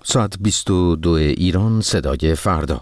ساعت 22 ایران، صدای فردا.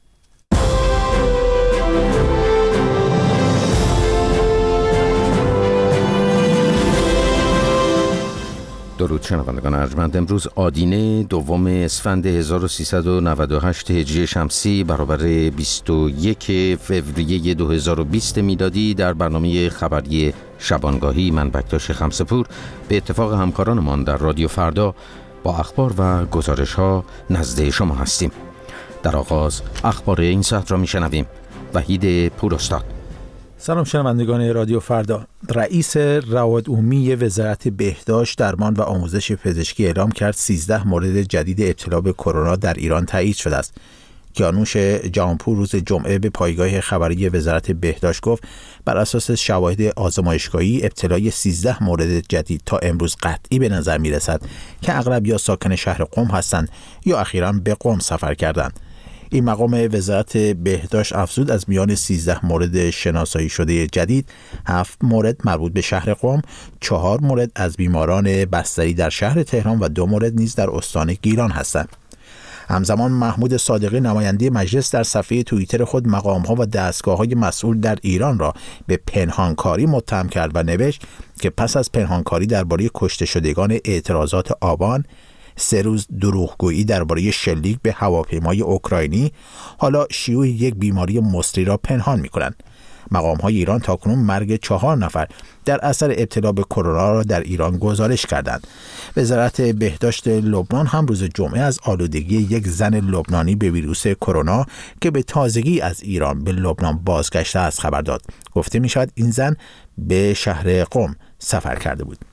درود شنوندگان ارجمند. امروز آدینه دوم اسفند 1398 هجری شمسی برابر 21 فوریه 2020 میلادی در برنامه خبری شبانگاهی من بکتاش خمسپور به اتفاق همکارانمان در رادیو فردا با اخبار و گزارش‌ها نزد شما هستیم. در آغاز اخبار این ساعت را میشنویم. وحید پوراستاد. سلام شنوندگان رادیو فردا. رئیس رواد عمومی وزارت بهداشت، درمان و آموزش پزشکی اعلام کرد 13 مورد جدید ابتلا به کرونا در ایران تایید شده است. کیانوش جهانپور روز جمعه به پایگاه خبری وزارت بهداشت گفت بر اساس شواهد آزمایشگاهی ابتلای 13 مورد جدید تا امروز قطعی به نظر می رسد که اغلب یا ساکن شهر قم هستند یا اخیراً به قم سفر کردند. این مقام وزارت بهداشت افزود از میان 13 مورد شناسایی شده جدید 7 مورد مربوط به شهر قم، 4 مورد از بیماران بستری در شهر تهران و 2 مورد نیز در استان گیلان هستند. همزمان محمود صادقی نماینده مجلس در صفحه توییتر خود مقام‌ها و دستگاه‌های مسئول در ایران را به پنهانکاری متهم کرد و نوشت که پس از پنهانکاری درباره کشته شدگان اعتراضات آبان، 3 روز دروغگویی درباره شلیک به هواپیمای اوکراینی، حالا شیوع یک بیماری مسری را پنهان می‌کنند. مقام‌های ایران تاکنون مرگ 4 نفر در اثر ابتلا به کرونا را در ایران گزارش کردند. وزارت بهداشت لبنان هم روز جمعه از آلودگی یک زن لبنانی به ویروس کرونا که به تازگی از ایران به لبنان بازگشته است خبر داد. گفته می‌شود این زن به شهر قم سفر کرده بود.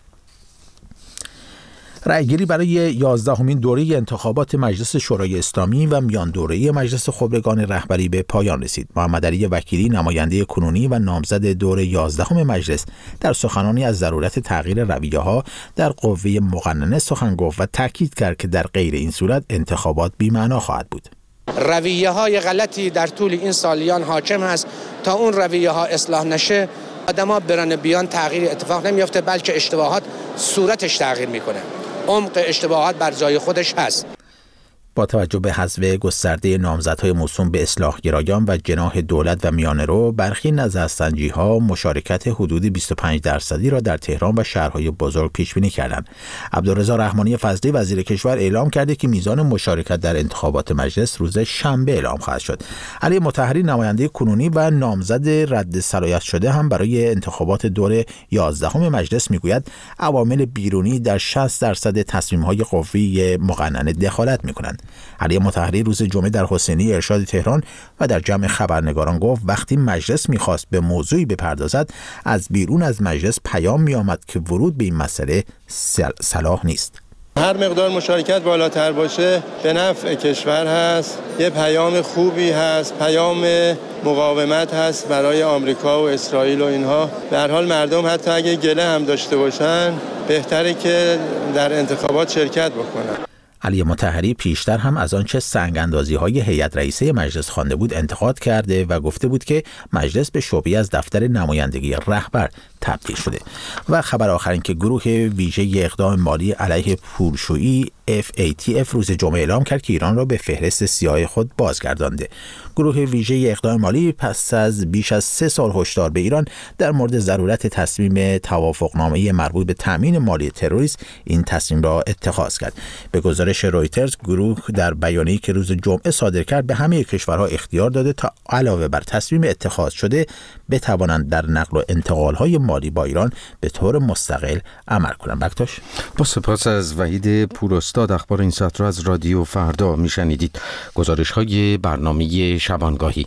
رأیگیری برای 11مین دوره انتخابات مجلس شورای اسلامی و میان دوره مجلس خبرگان رهبری به پایان رسید. محمد علی وکیلی نماینده کنونی و نامزد دوره 11 مجلس در سخنانی از ضرورت تغییر رویه‌ها در قوه مقننه سخن گفت و تاکید کرد که در غیر این صورت انتخابات بی‌معنا خواهد بود. رویه‌های غلطی در طول این سالیان حاکم هست. تا اون رویه‌ها اصلاح نشه آدم‌ها برن بیان تغییر اتفاق نمیفته، بلکه اشتباهات صورتش تغییر میکنه. عمق اشتباهات بر جای خودش هست. با توجه به حذف گسترده نامزدهای موسوم به اصلاح گرایان و جناح دولت و میانه‌رو، برخی نظرسنجی‌ها مشارکت حدود 25% را در تهران و شهرهای بزرگ پیش بینی کردند. عبدالرضا رحمانی فضلی وزیر کشور اعلام کرده که میزان مشارکت در انتخابات مجلس روز شنبه اعلام خواهد شد. علی مطهری نماینده کنونی و نامزد رد صلاحیت شده هم برای انتخابات دور 11 مجلس میگوید عوامل بیرونی در 60% تصمیم‌های قوه مقننه دخالت می‌کنند. علی مطهری روز جمعه در حسینی ارشاد تهران و در جمع خبرنگاران گفت وقتی مجلس میخواست به موضوعی بپردازد از بیرون از مجلس پیام میآمد که ورود به این مسئله صلاح نیست. هر مقدار مشارکت بالاتر باشه به نفع کشور هست، یه پیام خوبی هست، پیام مقاومت هست برای آمریکا و اسرائیل و اینها. به هر حال مردم حتی اگه گله هم داشته باشن بهتره که در انتخابات شرکت بکنن. علی مطهری پیشتر هم از آنچه سنگ‌اندازی‌های هیئت رئیسه مجلس خوانده بود انتقاد کرده و گفته بود که مجلس به شعبه‌ای از دفتر نمایندگی رهبر تبدیل شده. و خبر آخر این که گروه ویژه اقدام مالی علیه پولشویی FATF روز جمعه اعلام کرد که ایران را به فهرست سیاه خود بازگردانده. گروه ویژه اقدام مالی پس از بیش از 3 سال هشدار به ایران در مورد ضرورت تصمیم توافقنامه مربوط به تامین مالی تروریسم این تصمیم را اتخاذ کرد. به گزارش رویترز گروه در بیانیه‌ای که روز جمعه صادر کرد به همه کشورها اختیار داده تا علاوه بر تصمیم اتخاذ شده بتوانند در نقل و انتقال‌های مالی با ایران به طور مستقل عمل کنند. بکتاش. با سپاس از وحید پوراستاد. اخبار این ساعت را از رادیو فردا میشنیدید. گزارش‌های برنامه شبانگاهی.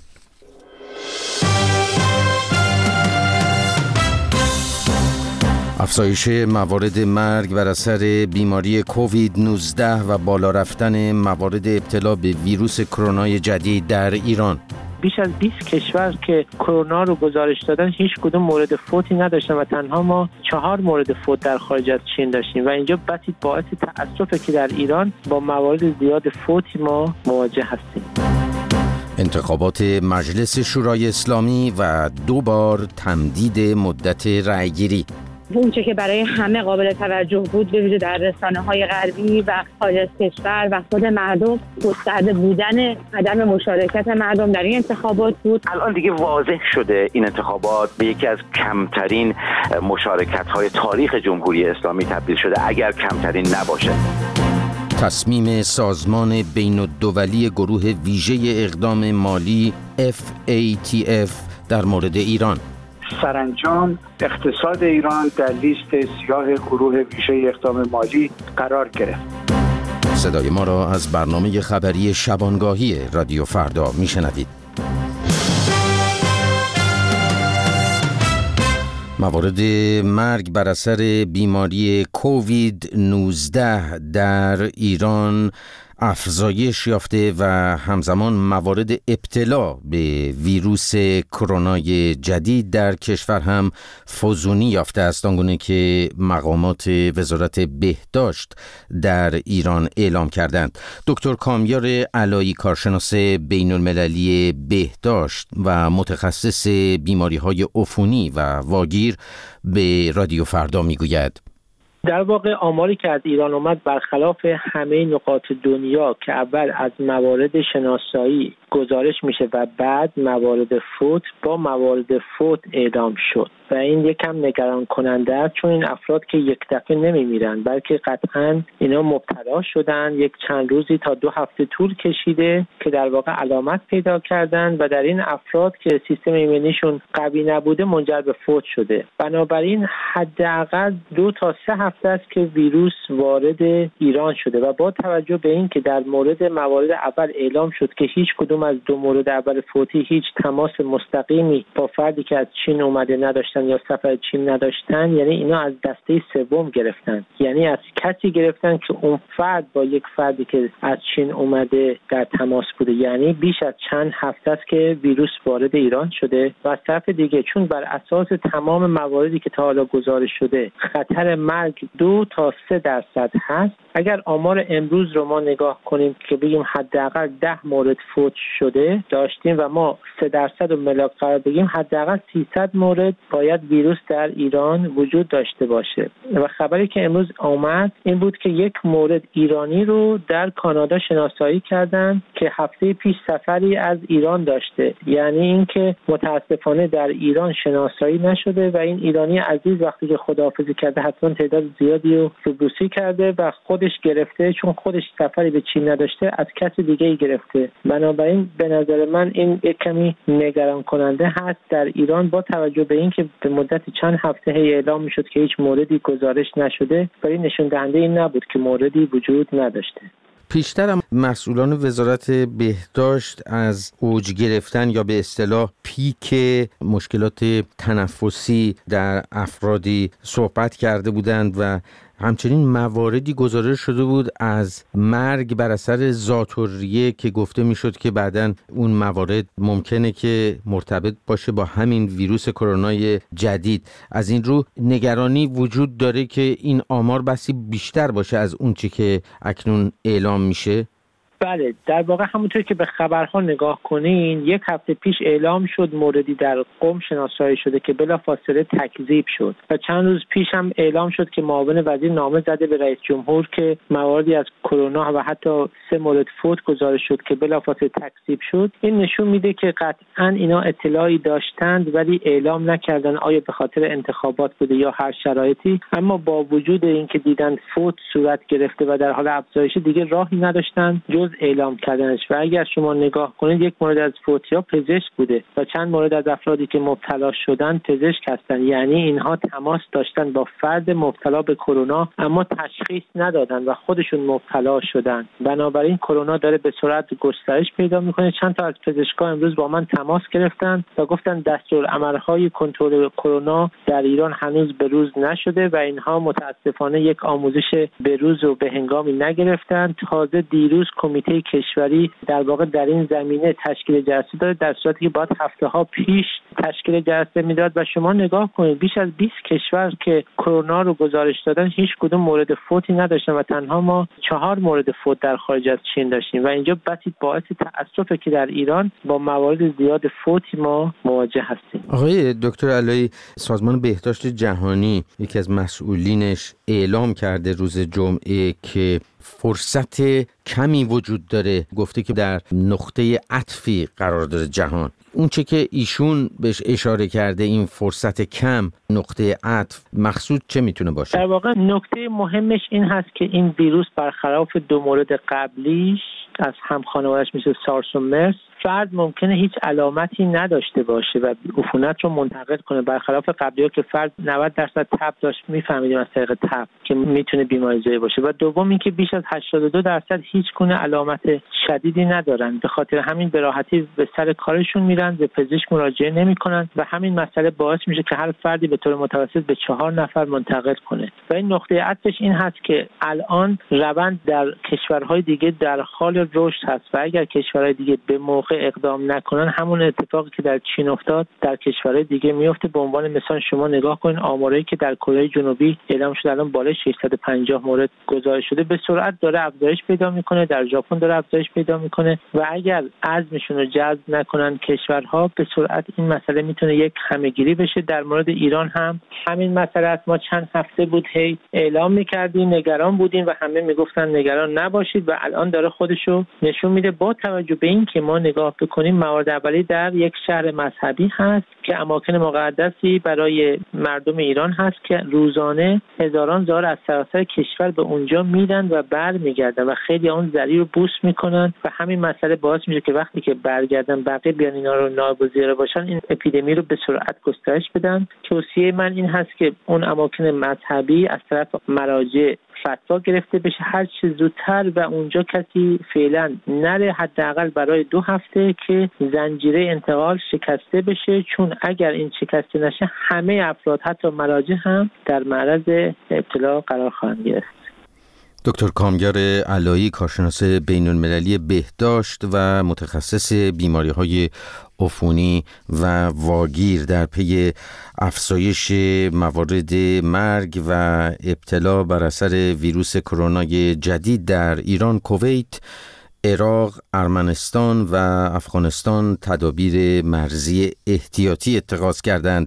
افزایش موارد مرگ بر اثر بیماری کووید 19 و بالا رفتن موارد ابتلا به ویروس کرونا جدید در ایران. بیش از 20 کشور که کرونا رو گزارش دادن هیچ کدوم مورد فوتی نداشتن و تنها ما 4 مورد فوت در خارج از چین داشتیم و اینجا بسی باعث تأسفه که در ایران با موارد زیاد فوتی ما مواجه هستیم. انتخابات مجلس شورای اسلامی و 2 بار تمدید مدت رأیگیری. اونچه که برای همه قابل توجه بود به ویژه در رسانه‌های غربی و خارج از کشور و خود مردم، گسترده بودن عدم مشارکت مردم در این انتخابات بود. الان دیگه واضح شده این انتخابات به یکی از کمترین مشارکت‌های تاریخ جمهوری اسلامی تبدیل شده، اگر کمترین نباشه. تصمیم سازمان بین‌الدولی گروه ویژه اقدام مالی FATF در مورد ایران. سرانجام اقتصاد ایران در لیست سیاه گروه ویژه اقدام مالی قرار گرفت. صدای ما را از برنامه خبری شبانگاهی رادیو فردا میشنوید. موارد مرگ بر اثر بیماری کووید 19 در ایران افزایش یافته و همزمان موارد ابتلا به ویروس کرونای جدید در کشور هم فزونی یافته است، آنگونه که مقامات وزارت بهداشت در ایران اعلام کردند. دکتر کامیار علایی، کارشناس بین المللی بهداشت و متخصص بیماری‌های عفونی و واگیر، به رادیو فردا میگوید: در واقع آماری که از ایران اومد برخلاف همه نقاط دنیا که اول از موارد شناسایی گزارش میشه و بعد موارد فوت با موارد فوت اعلام شد و این یکم نگران کننده است، چون این افراد که یک دفعه نمیمیرن بلکه قطعاً اینا مبتلا شدن، یک چند روزی تا 2 هفته طول کشیده که در واقع علامت پیدا کردن و در این افراد که سیستم ایمنیشون قوی نبوده منجر به فوت شده. بنابراین حداقل 2 تا 3 هفته است که ویروس وارد ایران شده و با توجه به این که در مورد موارد اول اعلام شد که هیچ کدوم از 2 مورد اول فوتی هیچ تماس مستقیمی با فردی که از چین اومده نداشتن یا سفر چین نداشتن، یعنی اینا از دسته سوم گرفتن، یعنی از کسی گرفتن که اون فرد با یک فردی که از چین اومده در تماس بوده، یعنی بیش از چند هفته است که ویروس وارد ایران شده. و از طرف دیگه چون بر اساس تمام مواردی که تا حالا گزارش شده خطر مرگ 2 تا 3% هست، اگر آمار امروز رو ما نگاه کنیم که بگیم حداقل 10 مورد فوت شده داشتیم و ما 3% رو ملاک قرار بگیم، حداقل 300 مورد باید ویروس در ایران وجود داشته باشه. و خبری که امروز آمد این بود که 1 مورد ایرانی رو در کانادا شناسایی کردن که هفته پیش سفری از ایران داشته، یعنی اینکه متاسفانه در ایران شناسایی نشده و این ایرانی عزیز وقتی که خداحافظی کرده حتما تعداد زیادی رو روبروسی کرده و خودش گرفته، چون خودش سفری به چین نداشته از کسی دیگه ای گرفته. بنابراین به نظر من این یک کمی نگران کننده هست در ایران، با توجه به اینکه به مدت چند هفته اعلام میشد که هیچ موردی گزارش نشده، ولی نشون دهنده این نبود که موردی وجود نداشته. پیشتر هم مسئولان وزارت بهداشت از اوج گرفتن یا به اصطلاح پیک مشکلات تنفسی در افرادی صحبت کرده بودند و همچنین مواردی گزارش شده بود از مرگ بر اثر ذات‌الریه که گفته میشد که بعداً اون موارد ممکنه که مرتبط باشه با همین ویروس کرونای جدید. از این رو نگرانی وجود داره که این آمار بسی بیشتر باشه از اون چی که اکنون اعلام میشه. بله، در واقع همونطور که به خبرها نگاه کنین 1 هفته پیش اعلام شد موردی در قم شناسایی شده که بلافاصله تکذیب شد و چند روز پیش هم اعلام شد که معاون وزیر نامه زده به رئیس جمهور که مواردی از کرونا و حتی 3 مورد فوت گزارش شد که بلافاصله تکذیب شد. این نشون میده که قطعاً اینا اطلاعی داشتند ولی اعلام نکردن، آیا به خاطر انتخابات بوده یا هر شرایطی، اما با وجود اینکه دیدن فوت صورت گرفته و در حال افزایش دیگه راهی نداشتن جز اعلام کردنش. و اگر شما نگاه کنید 1 مورد از فوتی‌ها پزشک بوده و چند مورد از افرادی که مبتلا شدن پزشک هستن، یعنی اینها تماس داشتن با فرد مبتلا به کرونا اما تشخیص ندادن و خودشون مبتلا شدن. بنابراین کرونا داره به سرعت گسترش پیدا میکنه. چند تا از پزشکان امروز با من تماس گرفتن و گفتن دستورالعمل‌های کنترل کرونا در ایران هنوز به روز نشده و اینها متاسفانه یک آموزش به روز و به هنگامی نگرفتن. تازه دیروز کمیته کمیته کشوری در واقع در این زمینه تشکیل جلسه داره، در صورتی که باید هفته‌ها پیش تشکیل جلسه میداد. و شما نگاه کنید بیش از 20 کشور که کرونا رو گزارش دادن هیچ کدوم مورد فوتی نداشتن و تنها ما 4 مورد فوت در خارج از چین داشتیم و اینجا باعث تأسفه که در ایران با موارد زیاد فوتی ما مواجه هستیم. آقای دکتر علایی، سازمان بهداشت جهانی یکی از مسئولینش اعلام کرده روز جمعه که فرصت کمی وجود داره، گفته که در نقطه عطفی قرار داره جهان. اون چه که ایشون بهش اشاره کرده، این فرصت کم، نقطه عطف، مقصود چه میتونه باشه؟ در واقع نکته مهمش این هست که این ویروس برخلاف 2 مورد قبلیش از هم خانواده‌اش مثل سارس و مرس، فرد ممکنه هیچ علامتی نداشته باشه و عفونت رو منتقل کنه، برخلاف قبلی‌ها که فرد 90% تب داشت، میفهمیدیم از طریق تب که میتونه بیماری‌زای باشه. و دوم اینکه بیش از 82% هیچ گونه علامت شدیدی ندارن، به خاطر همین به راحتی به سر کارشون میرن، به پزشک مراجعه نمی‌کنن و همین مسئله باعث میشه که هر فردی به طور متوسط به 4 نفر منتقل کنه. و این نقطه عطفش این هست که الان روند در کشورهای دیگه در حال رشد هست و اگر کشورهای دیگه به موقع اقدام نکنن، همون اتفاقی که در چین افتاد در کشورهای دیگه میفته. به عنوان مثال شما نگاه کنین آماری که در کره جنوبی اعلام شده الان بالای 650 مورد گزارش شده، به سرعت داره افزایش پیدا میکنه، در ژاپن داره افزایش پیدا میکنه و اگر عزمشون رو جذب نکنن کشورها، به سرعت این مسئله میتونه یک همه‌گیری بشه. در مورد ایران هم همین مسئله است. ما چند هفته بود هی اعلام میکردیم، نگران بودیم و همه میگفتن نگران نباشید و الان داره خودشو نشون میده. با توجه به این که ما نگاه بکنیم، موارد اولی در یک شهر مذهبی هست که اماکن مقدسی برای مردم ایران هست که روزانه هزاران زار از سراسر کشور به اونجا میرن و برمیگردن و خیلی اون ذریع رو بوس میکنن و همین مسئله باعث میشه که وقتی که برگردن بقیه بیان اینا رو نایب الوزرا باشن، این اپیدمی رو به سرعت گسترش بدن. توصیه من این هست که اون اماکن مذهبی از طرف مراجع فتوا گرفته بشه هر چه زودتر و اونجا کسی فعلا نره، حداقل برای 2 هفته که زنجیره انتقال شکسته بشه، چون اگر این شکسته نشه همه افراد حتی مراجع هم در معرض ابتلا قرار خواهند گرفت. دکتر کامگار علایی، کارشناس بین‌المللی بهداشت و متخصص بیماری‌های عفونی و واگیر، در پی افزایش موارد مرگ و ابتلا بر اثر ویروس کرونا جدید در ایران، کویت، عراق، ارمنستان و افغانستان تدابیر مرزی احتیاطی اتخاذ کردند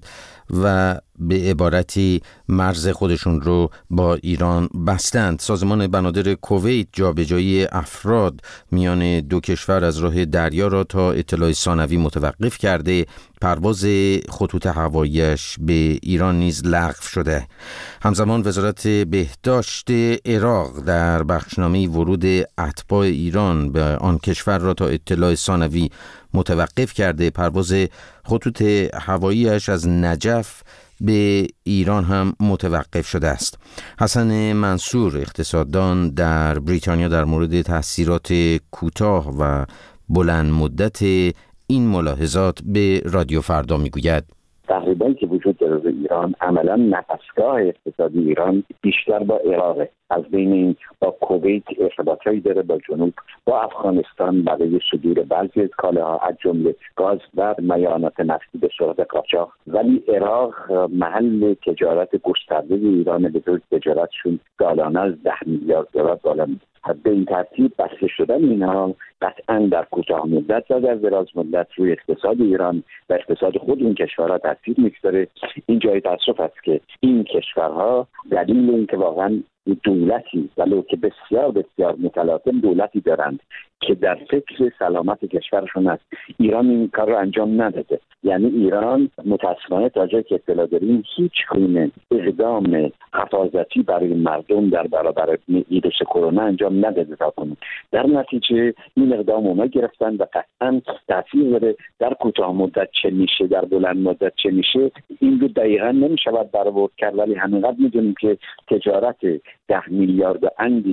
و به عبارتی مرز خودشون رو با ایران بستند. سازمان بنادر کویت جابجایی افراد میان 2 کشور از راه دریا را تا اطلاع ثانوی متوقف کرده، پرواز خطوط هواییش به ایران نیز لغو شده. همزمان وزارت بهداشت عراق در بخشنامه ورود اتباع ایران به آن کشور را تا اطلاع ثانوی متوقف کرده، پرواز خطوط هواییش از نجف به ایران هم متوقف شده است. حسن منصور، اقتصاددان در بریتانیا، در مورد تاثیرات کوتاه و بلند مدت این ملاحظات به رادیو فردا میگوید: تقریباً که وجود داره در ایران، عملاً نفسگاه اقتصادی ایران بیشتر با عراقه. از بین این با کویت ارتباطی داره، با جنوب، با افغانستان برای صدور بعضی از کالاها از جمله گاز و میانات نفتی به صورت قاچاق. ولی عراق محل تجارت گسترده ایران، به تجارتشون سالانه از 10 میلیارد دلار بالا میره. به این ترتیب بسته شدن اینها قطعاً در کوتاه مدت و در دراز مدت روی اقتصاد ایران و اقتصاد خود این کشورها تاثیر میگذاره. این جای تأسف است که این کشورها دلیل اینکه واقعاً دولتی ولو که بسیار بسیار متلاطم دولتی دارند که در فکر سلامت کشورشون است، ایران این کار رو انجام نداده. یعنی ایران متاسفانه تا جایی که اطلاع داریم هیچ گونه اقدام حفاظتی برای مردم در برابر ویروس کرونا انجام نداده تا کنون. در نتیجه این اقدام اونا گرفتن و قطعا تاثیر داره. در کوتاه مدت چه میشه، در بلند مدت چه میشه، این رو دقیقا نمیشود برآورد کرد، ولی همینقدر میدونیم که تجارت 10 میلیارد اندی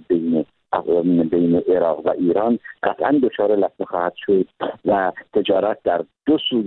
بین عراق و ایران قطعا دچار لطمه خواهد شد و تجارت در 2 سوی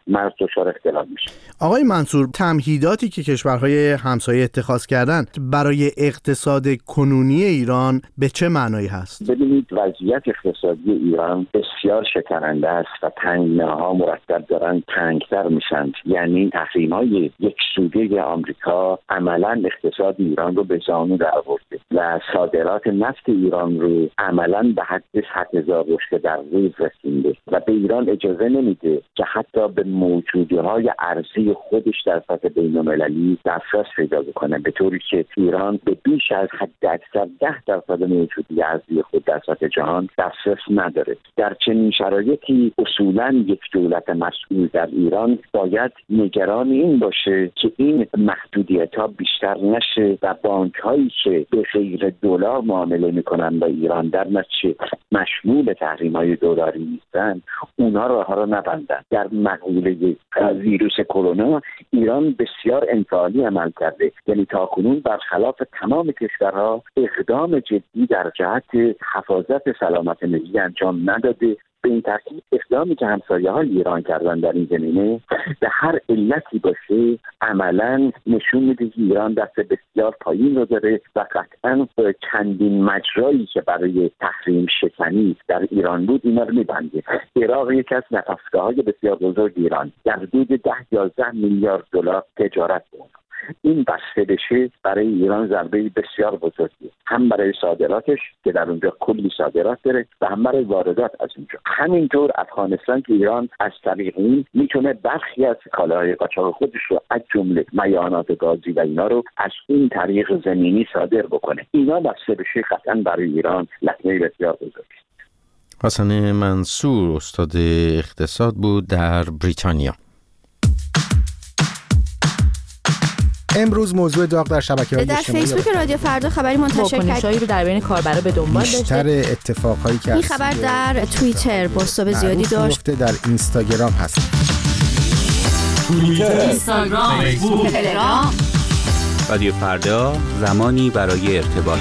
مرز دچار اختلال میشه. آقای منصور، تمهیداتی که کشورهای همسایه اتخاذ کردن برای اقتصاد کنونی ایران به چه معنایی هست؟ ببینید، وضعیت اقتصادی ایران بسیار شکننده است و تنگناها مرتب دارن تنگتر میشن. یعنی تحریم‌های یک سوده آمریکا عملاً اقتصاد ایران رو به زانو درآورده و صادرات نفت ایران رو عملاً به حد 100,000 رشته در روز رسونده و به ایران اجازه نمیده که حتی به موجودی‌های ارزی خودش در سطح بین‌المللی دسترس پیدا بکنه، به طوری که ایران به بیش از حداکثر 10% موجودی ارزی خود در سطح جهان دسترس نداره. در چنین شرایطی اصولاً یک دولت مسئول در ایران باید نگران این باشه که این محدودیت‌ها بیشتر نشه و بانک‌هایی که به غیر دلار معامله می‌کنن با ایران در نتیجه مشمول تحریم‌های دلاری نیستن، اونها راه‌ها رو نبندن. در مقوله ویروس کرونا ایران بسیار انفعالی عمل کرده، یعنی تاکنون برخلاف تمام کشورها اقدام جدی در جهت حفاظت سلامت ملی انجام نداده. به این ترتیب اقدامی که همسایه‌های ایران کردن در این زمینه به هر علتی باشه عملاً نشون میده که ایران دست بسیار پایین رو داره و قطعاً چندین مجرایی که برای تحریم شکنی در ایران بود اینا رو میبنده. عراق یکی از نفسگاه‌های بسیار بزرگ ایران در حدود 10-11 میلیارد دلار تجارت بود. این بسته بشه برای ایران ضربه بسیار بزرگی، هم برای صادراتش که در اونجا کلی صادرات داره و هم برای واردات از اونجا. همینطور افغانستان که ایران از طریق این میتونه برخی از کالاهای قاچاق خودش رو از جمله مایعات گازی و اینا رو از این طریق زمینی صادر بکنه. اینا بسته بشه قطعا برای ایران لطمه بسیار بزرگی. حسن منصور استاد اقتصاد بود در بریتانیا. امروز موضوع داغ در شبکه‌های اجتماعی در فیسبوک رادیو فردا خبری منتشر کرد رو در بین کاربرا به دنبال داشته. بیشتر اتفاقایی که این خبر در توییتر بازتاب زیادی داشت. در اینستاگرام هست. توییتر، اینستاگرام، فیسبوک، تلگرام. رادیو فردا، زمانی برای ارتباط.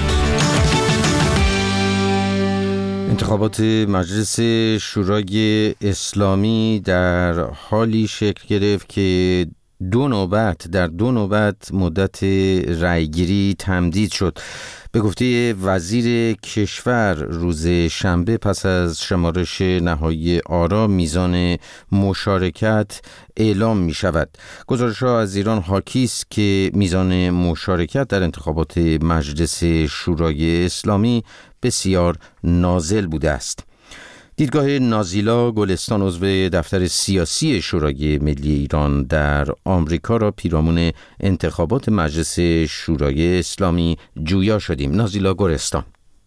انتخابات مجلس شورای اسلامی در حالی شکل گرفت که در دو نوبت مدت رأیگیری تمدید شد. به گفته وزیر کشور روز شنبه پس از شمارش نهایی آرا میزان مشارکت اعلام می شود. گزارش‌ها از ایران حاکی است که میزان مشارکت در انتخابات مجلس شورای اسلامی بسیار نازل بوده است. دیدگاه نازیلا گلستان عضو دفتر سیاسی شورای ملی ایران در آمریکا را پیرامون انتخابات مجلس شورای اسلامی جویا شدیم. نازیلا گلستان: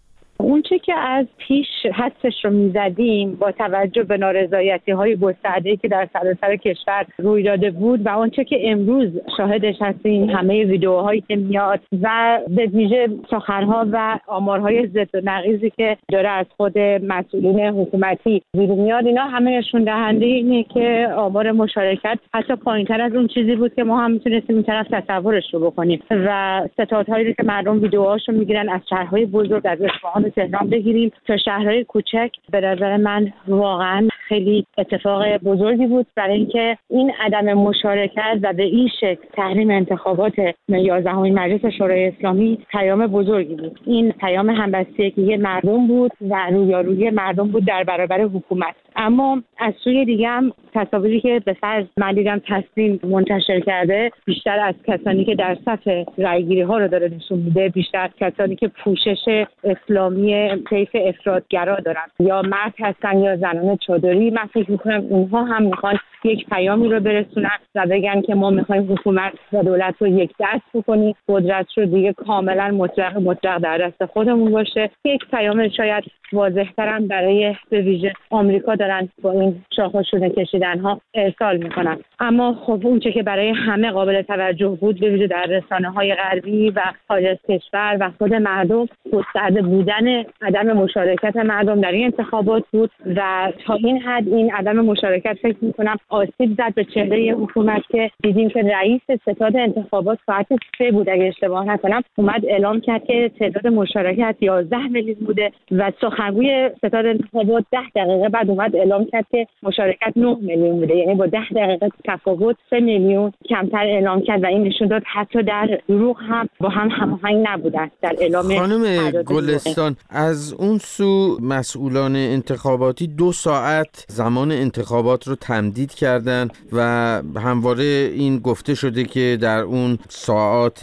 اونچه که از پیش حدسش رو میزدیم با توجه به نارضایتی‌های گسترده‌ای که در سراسر کشور روی داده بود و اونچه که امروز شاهدش هستیم، همه ویدیوهایی که میاد و به ویژه سخن‌ها و آمارهای ضد و نقیضی که داره از خود مسئولین حکومتی بیرون میاد، اینا همه نشون دهنده اینه که آمار مشارکت حتی پایین‌تر از اون چیزی بود که ما هم میتونستیم این طرف تصورش رو بکنیم و ستادهایی که مردم ویدیوهاشو میگیرن از شهرهای بزرگ، از اصفهان و تهران بگیریم تا شهرهای کوچک، به نظر من واقعا خیلی اتفاق بزرگی بود برای اینکه این عدم مشارکت و به این شکل تحریم انتخابات 11مین مجلس شورای اسلامی پیام بزرگی بود. این پیام همبستگی مردم بود و رویارویی مردم بود در برابر حکومت. اما از سوی دیگه هم تصاویری که به فرض من دیدم تصمیم منتشر کرده، بیشتر از کسانی که در صف رأیگیری ها رو داره نشون میده، بیشتر از کسانی که پوشش اسلامی طیف افراطگرا دارن، یا مرد هستن یا زنان چادری. من فکر میکنم اونها هم میخوان یک پیامی رو برسونن و بگن که ما میخوایم حکومت و دولت رو یک دست بکنیم، قدرت رو دیگه کاملا مطلق در دست خودمون باشه. یک پیام شاید واضح‌تر هم برای به ویژه آمریکا دارن با این شاخه‌شونه کشیدن‌ها ارسال میکنن. اما خب اون چه که برای همه قابل توجه بود، به ویژه در رسانه‌های غربی و خارج از کشور و خود مردم، گسترده بودن عدم مشارکت مردم در این انتخابات بود و تا این حد این عدم مشارکت فکر میکنم آسیب زد به چهره حکومت که دیدیم که رئیس ستاد انتخابات ساعت 3 بود اگه اشتباه نکنم اومد اعلام کرد که تعداد مشارکت 11 میلیون بوده و سخنگوی ستاد انتخابات 10 دقیقه بعد اومد اعلام کرد که مشارکت 9 میلیون بوده، یعنی با 10 دقیقه تفاوت 3 میلیون کمتر اعلام کرد و این نشون داد حتی در دروغ هم با هم هماهنگ نبودند در اعلام. خانم گلستان، از اون سو مسئولان انتخاباتی 2 ساعت زمان انتخابات رو تمدید کردن و همواره این گفته شده که در اون ساعات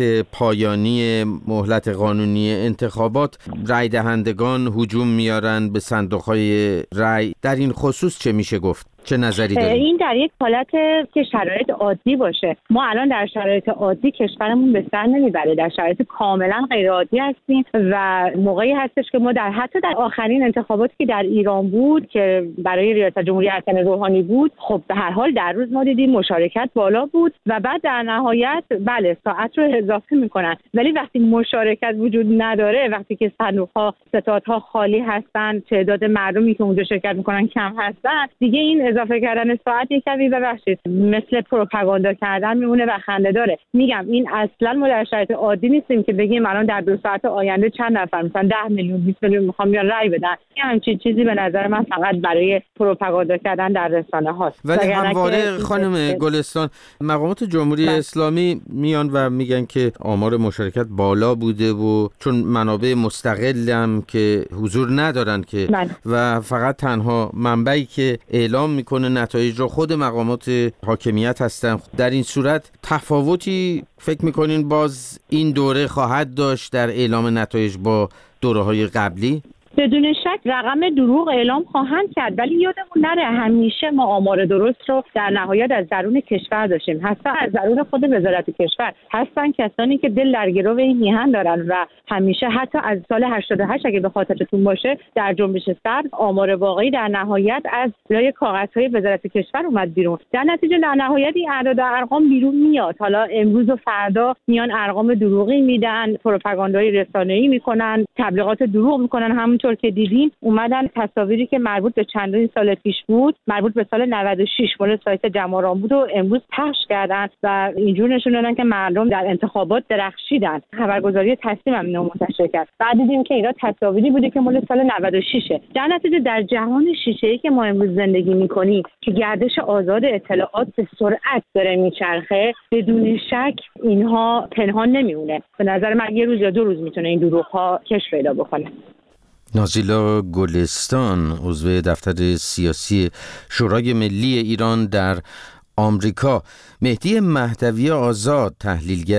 پایانی مهلت قانونی انتخابات رای دهندگان هجوم میارن به صندوق‌های رای. در این خصوص چه میشه گفت؟ چه نظری دارید؟ این در یک حالت که شرایط عادی باشه. ما الان در شرایط عادی کشورمون به سر نمیبره، در شرایط کاملا غیر عادی هستیم و موقعی هستش که ما حتی در آخرین انتخاباتی که در ایران بود که برای ریاست جمهوری حسن روحانی بود، خب به هر حال در روز ما دیدیم مشارکت بالا بود و بعد در نهایت بله ساعت رو اضافه میکنن، ولی وقتی مشارکت وجود نداره، وقتی که صندوق‌ها ستادها خالی هستن، تعداد مردمی که اونجا شرکت میکنن کم هستن، دیگه این اضافه کردن ساعت یکمی ببخشید مثل پروپاگاندا کردن میمونه و خنده داره. میگم این اصلا ما در شرایط عادی نیستیم که بگیم الان در 2 ساعت آینده چند نفر مثلا 10 میلیون 20 میلیون میخوام بیان رای بدن. این همچین چیزی به نظر من فقط برای پروپاگاندا کردن در رسانه هاست. ولی همواره خانم گلستان مقامات جمهوری اسلامی میان و میگن که آمار مشارکت بالا بوده و چون منابع مستقلم که حضور ندارن که و فقط تنها منبعی که اعلام میکنه نتایج رو خود مقامات حاکمیت هستن. در این صورت تفاوتی فکر میکنین باز این دوره خواهد داشت در اعلام نتایج با دوره‌های قبلی؟ بدون شک رقم دروغ اعلام خواهند کرد، ولی یادمون نره همیشه ما آمار درست رو در نهایت از درون کشور داشتیم، حتی از درون خود وزارت کشور هستن کسانی که دل در گرو این میهن دارن و همیشه حتی از سال 88 اگه به خاطرتون باشه در جنبش سرد آمار واقعی در نهایت از لای کاغذهای وزارت کشور اومد بیرون. در نتیجه در نهایت این اعداد و ارقام بیرون میاد. حالا امروز و فردا میان ارقام دروغی میدن، پروپاگاندای رسانه‌ای میکنن، تبلیغات دروغ میکنن. همونطور که دیدین اومدن تصاویری که مربوط به چندین سال پیش بود، مربوط به سال 96 مورد سایت جماران بود و امروز پخش کردن و اینجور نشون دادن که مردم در انتخابات درخشیدن. خبرگزاری تصمیم هم اینو منتشر کرد. بعد دیدیم که اینا تصاویری بوده که مورد سال 96. در نتیجه در جهان شیشه‌ای که ما امروز زندگی می‌کنیم که گردش آزاد اطلاعات به سرعت داره میچرخه، بدون شک اینها پنهان نمیمونه. به نظر من 1 روز یا 2 روز میتونه این دروغ‌ها کش پیدا بکنه. نازیلا گلستان، عضو دفتر سیاسی شورای ملی ایران در آمریکا. مهدی مهدوی آزاد، تحلیلگر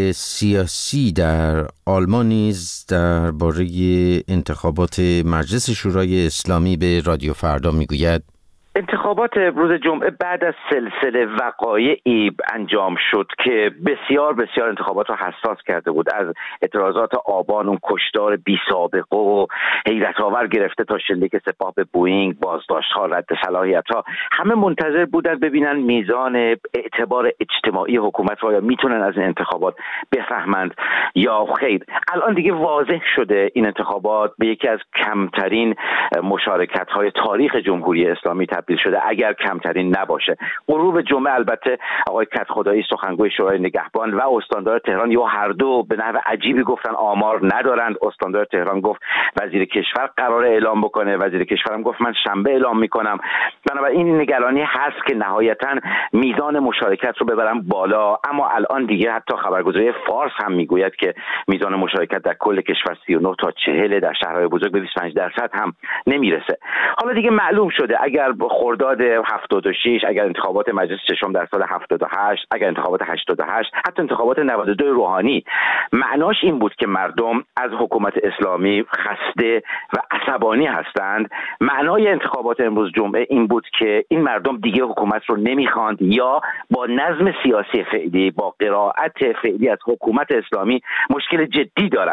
سیاسی در آلمان، نیز درباره انتخابات مجلس شورای اسلامی به رادیو فردا میگوید انتخابات روز جمعه بعد از سلسله وقایعی انجام شد که بسیار بسیار انتخابات رو حساس کرده بود، از اعتراضات آبان، اون کشتار بی سابقه و حیرت آور گرفته تا شلیک سپاه به بوئینگ، بازداشت‌ها، رد صلاحیت‌ها. همه منتظر بودن ببینن میزان اعتبار اجتماعی حکومت رو یا میتونن از این انتخابات بفهمند یا خیر. الان دیگه واضح شده این انتخابات به یکی از کمترین مشارکت‌های تاریخ جمهوری اسلامی تبدیل شده، اگر کمترین نباشه. غروب جمعه البته آقای کدخدایی سخنگوی شورای نگهبان و استاندار تهران یا هر دو به نحو عجیبی گفتن آمار ندارند. استاندار تهران گفت وزیر کشور قراره اعلام بکنه، وزیر کشور هم گفت من شنبه اعلام میکنم. بنابراین این نگرانی هست که نهایتاً میزان مشارکت رو ببرن بالا، اما الان دیگه حتی خبرگزاری فارس هم میگوید که میزان مشارکت در کل کشور 39 تا 40، در شهرهای بزرگ به 25% هم نمیرسه. حالا دیگه معلوم شده اگر خرداد 76، اگر انتخابات مجلس ششم در سال 78، اگر انتخابات 88، حتی انتخابات 92 روحانی معناش این بود که مردم از حکومت اسلامی خسته و عصبانی هستند، معنای انتخابات امروز جمعه این بود که این مردم دیگه حکومت رو نمیخواند یا با نظم سیاسی فعلی، با قرائت فعلی از حکومت اسلامی مشکل جدی دارند.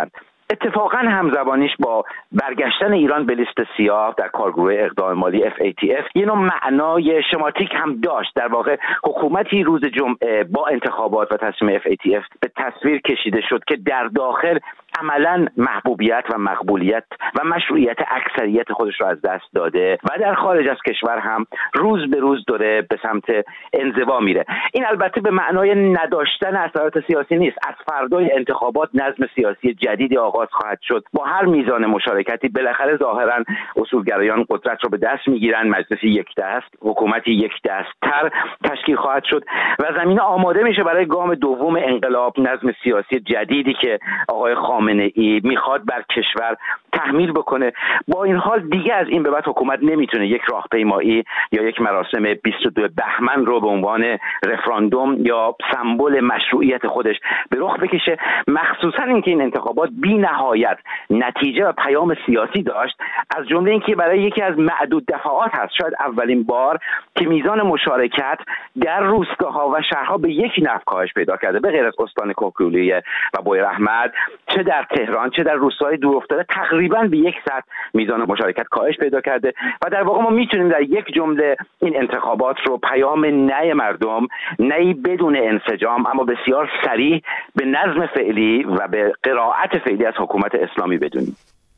اتفاقا همزبانیش با برگشتن ایران به لیست سیاه در کارگروه اقدام مالی FATF یه نوع معنای شماتیک هم داشت. در واقع حکومتی روز جمعه با انتخابات و تصمیم FATF به تصویر کشیده شد که در داخل عملاً محبوبیت و مقبولیت و مشروعیت اکثریت خودش رو از دست داده و در خارج از کشور هم روز به روز داره به سمت انزوا میره. این البته به معنای نداشتن اثرات سیاسی نیست. از فردای انتخابات نظم سیاسی جدیدی آغاز خواهد شد با هر میزان مشارکتی. بالاخره ظاهراً اصولگرایان قدرت رو به دست میگیرن، مجلسی یک دست، حکومتی یک دست‌تر تشکیل خواهد شد و زمینه آماده میشه برای گام دوم انقلاب، نظم سیاسی جدیدی که آقای خامنه‌ای میخواد بر کشور تحمیل بکنه. با این حال دیگه از این به بعد حکومت نمیتونه یک راهپیمایی یا یک مراسم 22 بهمن رو به عنوان رفراندوم یا سمبل مشروعیت خودش به رخ بکشه، مخصوصا اینکه این انتخابات بی نهایت نتیجه و پیام سیاسی داشت، از جمله اینکه برای یکی از معدود دفعات هست، شاید اولین بار، که میزان مشارکت در روستاها و شهرها به یک نحو کاهش پیدا کرده. به غیر از استان کوکولیه و بویراحمد، چه در تهران چه در روستاهای دورافتاده تقریبا به یک سطح میزان مشارکت کاهش پیدا کرده و در واقع ما میتونیم در یک جمله این انتخابات رو پیام نه مردم، نه بدون انسجام اما بسیار صریح به نظم فعلی و به قرائت فعلی از حکومت اسلامی بدونیم.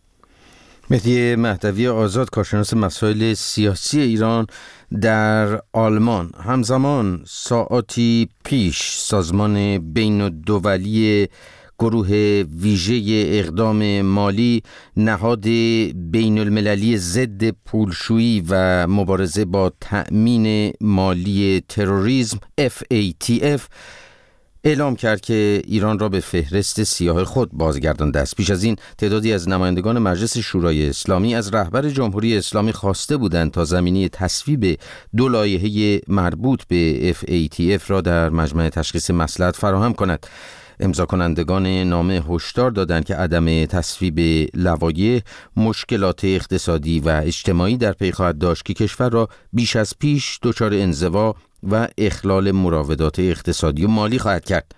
مهدی مهدوی آزاد، کارشناس مسائل سیاسی ایران در آلمان. همزمان ساعاتی پیش سازمان بین‌الدولی گروه ویژه اقدام مالی، نهاد بین المللی ضد پولشویی و مبارزه با تأمین مالی تروریسم FATF اعلام کرد که ایران را به فهرست سیاه خود بازگردانده است. پیش از این تعدادی از نمایندگان مجلس شورای اسلامی از رهبر جمهوری اسلامی خواسته بودند تا زمینه تصویب 2 لایحه مربوط به FATF را در مجمع تشخیص مصلحت فراهم کند. امضا کنندگان نامه هشدار دادند که عدم تصویب لوایح مشکلات اقتصادی و اجتماعی در پی خواهد داشت که کشور را بیش از پیش دچار انزوا و اخلال مراودات اقتصادی و مالی خواهد کرد.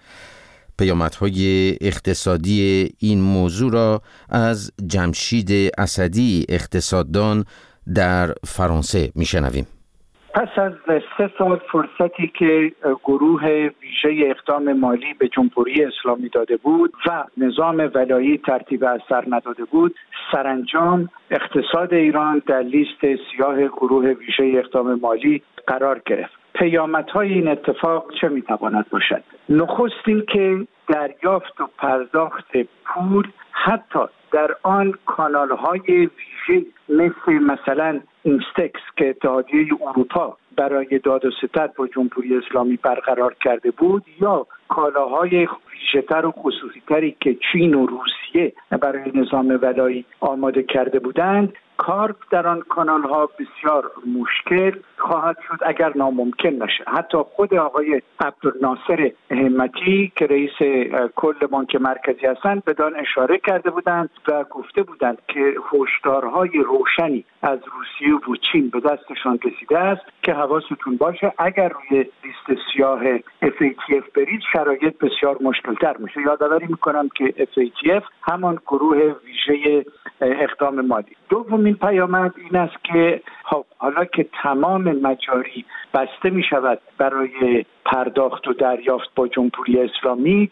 پیامدهای اقتصادی این موضوع را از جمشید اسدی، اقتصاددان در فرانسه میشنویم. پس از 3 سال فرصتی که گروه ویژه اقدام مالی به جمهوری اسلامی داده بود و نظام ولایی ترتیب اثر نداده بود، سرانجام اقتصاد ایران در لیست سیاه گروه ویژه اقدام مالی قرار گرفت. پیامدهای این اتفاق چه میتواند باشد؟ نخست این که دریافت و پرداخت پول حتی در آن کانال‌های ویژه مثلا اینستکس که اتحادیه اروپا برای داد و ستد با جمهوری اسلامی برقرار کرده بود، یا کالاهای ویژه‌تر و خصوصی‌تری که چین و روسیه برای نظام ولایی آماده کرده بودند، کار در آن کانال‌ها بسیار مشکل خواهد شد اگر ناممکن نشه. حتی خود آقای عبدالناصر همتی که رئیس کل بانک مرکزی هستند بدان اشاره کرده بودند و گفته بودند که هشدارهای روشنی از روسیه و چین به دستشان رسیده است که حواستون باشه اگر روی لیست سیاه FATF برید شرایط بسیار مشکل‌تر میشه. یادآوری میکنم که FATF همان گروه ویژه اقدام مالی. دومین پیامد این است که حالا که تمام مجاری بسته می شود برای پرداخت و دریافت با جمهوری اسلامی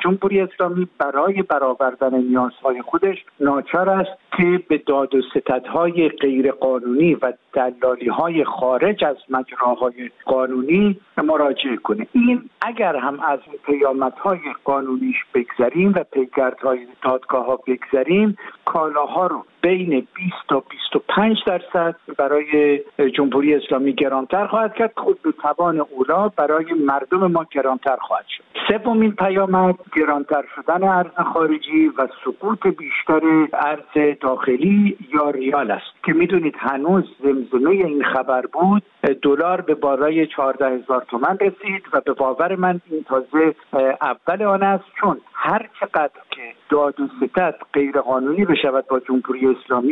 برای برآوردن نیازهای خودش ناچار است که به داد و ستدهای غیر قانونی و دلالی‌های خارج از مجراهای قانونی مراجعه کنه. این اگر هم از پیامدهای قانونیش بگذریم و پیگردهای دادگاه‌ها بگذریم، کالاها رو بین 20 تا 25% برای جمهوری اسلامی گرانتر خواهد کرد، خود به توان اولا برای مردم ما گرانتر خواهد شد. سومین پیامد گرانتر شدن ارز خارجی و سقوط بیشتر ارز داخلی یا ریال است که میدونید هنوز زمزمه این خبر بود دلار به بالای 14,000 تومان رسید و به باور من این تازه اول آن است، چون هر چقدر که داد و ستد غیر قانونی بشود با جمهوری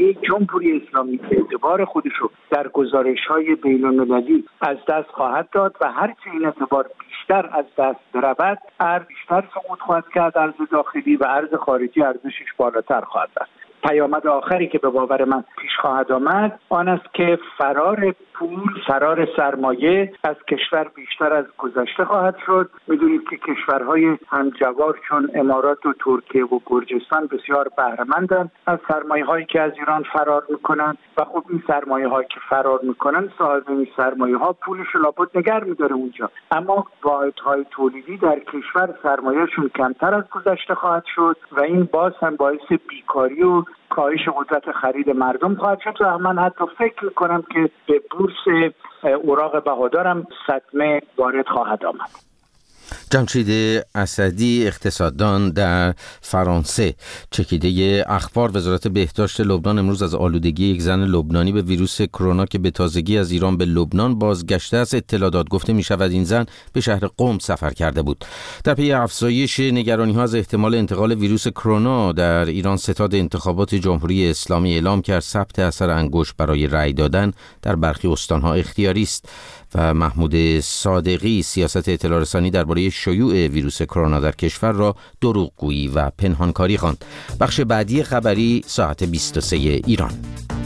اسلامی اعتبار خودش رو در گزارش‌های بین‌المللی از دست خواهد داد و هر چه این اعتبار بیشتر از دست برود، ارز بیشتر سقوط خواهد کرد، ارز داخلی و ارز خارجی ارزشش بالاتر خواهد رفت. پیامد آخری که به باور من پیش خواهد آمد آن است که فرار پول، فرار سرمایه از کشور بیشتر از گذشته خواهد شد. میدونید که کشورهای همجوار چون امارات و ترکیه و گرجستان بسیار بهره‌مندند از سرمایه‌هایی که از ایران فرار میکنن و خب این سرمایه‌هایی که فرار میکنن صاحب این سرمایه‌ها پولش رو لابد نگه می‌داره اونجا، اما واحدهای تولیدی در کشور سرمایه‌شون کمتر از گذشته خواهد شد و این باز هم باعث بیکاری و کاهش قدرت خرید مردم خواهد شد و من حتی فکر می‌کنم که به بورس اوراق بهادارم صدمه وارد خواهد آمد. جمشید اسدی، اقتصاددان در فرانسه. چکیده اخبار، وزارت بهداشت لبنان امروز از آلودگی یک زن لبنانی به ویروس کرونا که به تازگی از ایران به لبنان بازگشته است اطلاع داد. گفته می شود این زن به شهر قم سفر کرده بود. در پی افزایش نگرانی‌ها از احتمال انتقال ویروس کرونا در ایران، ستاد انتخابات جمهوری اسلامی اعلام کرد ثبت اثر انگشت برای رأی دادن در برخی استان‌ها اختیاری است. و محمود صادقی، سیاست اطلاع رسانی درباره شیوع ویروس کرونا در کشور را دروغگویی و پنهانکاری خواند. بخش بعدی خبری ساعت 23 ایران.